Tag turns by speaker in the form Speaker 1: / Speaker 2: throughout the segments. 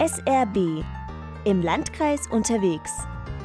Speaker 1: SRB im Landkreis unterwegs.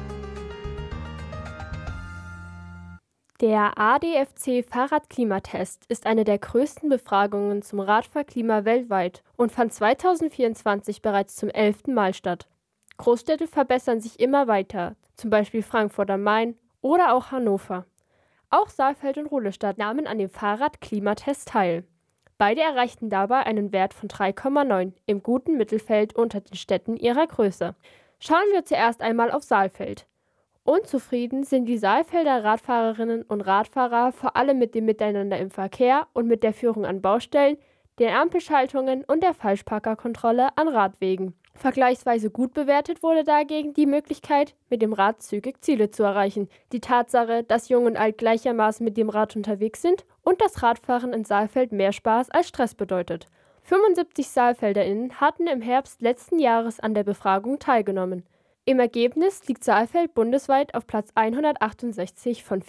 Speaker 2: Der ADFC-Fahrradklimatest ist eine der größten Befragungen zum Radfahrklima weltweit und fand 2024 bereits zum 11. Mal statt. Großstädte verbessern sich immer weiter, zum Beispiel Frankfurt am Main oder auch Hannover. Auch Saalfeld und Rudolstadt nahmen an dem Fahrradklimatest teil. Beide erreichten dabei einen Wert von 3,9 im guten Mittelfeld unter den Städten ihrer Größe. Schauen wir zuerst einmal auf Saalfeld. Unzufrieden sind die Saalfelder Radfahrerinnen und Radfahrer vor allem mit dem Miteinander im Verkehr und mit der Führung an Baustellen, den Ampelschaltungen und der Falschparkerkontrolle an Radwegen. Vergleichsweise gut bewertet wurde dagegen die Möglichkeit, mit dem Rad zügig Ziele zu erreichen, die Tatsache, dass Jung und Alt gleichermaßen mit dem Rad unterwegs sind und das Radfahren in Saalfeld mehr Spaß als Stress bedeutet. 75 SaalfelderInnen hatten im Herbst letzten Jahres an der Befragung teilgenommen. Im Ergebnis liegt Saalfeld bundesweit auf Platz 168 von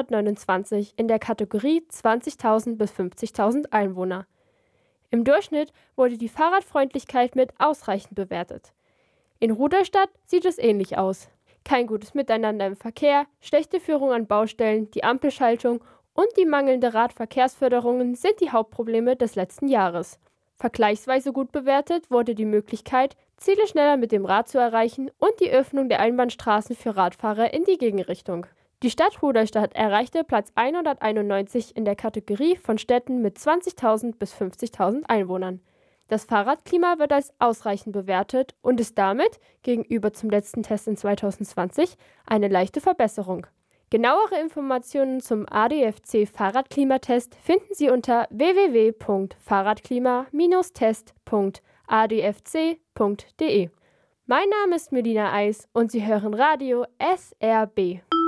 Speaker 2: 429 in der Kategorie 20.000 bis 50.000 Einwohner. Im Durchschnitt wurde die Fahrradfreundlichkeit mit ausreichend bewertet. In Rudolstadt sieht es ähnlich aus. Kein gutes Miteinander im Verkehr, schlechte Führung an Baustellen, die Ampelschaltung und die mangelnde Radverkehrsförderungen sind die Hauptprobleme des letzten Jahres. Vergleichsweise gut bewertet wurde die Möglichkeit, Ziele schneller mit dem Rad zu erreichen und die Öffnung der Einbahnstraßen für Radfahrer in die Gegenrichtung. Die Stadt Rudolstadt erreichte Platz 191 in der Kategorie von Städten mit 20.000 bis 50.000 Einwohnern. Das Fahrradklima wird als ausreichend bewertet und ist damit, gegenüber zum letzten Test in 2020, eine leichte Verbesserung. Genauere Informationen zum ADFC-Fahrradklimatest finden Sie unter www.fahrradklima-test.adfc.de. Mein Name ist Melina Eis und Sie hören Radio SRB.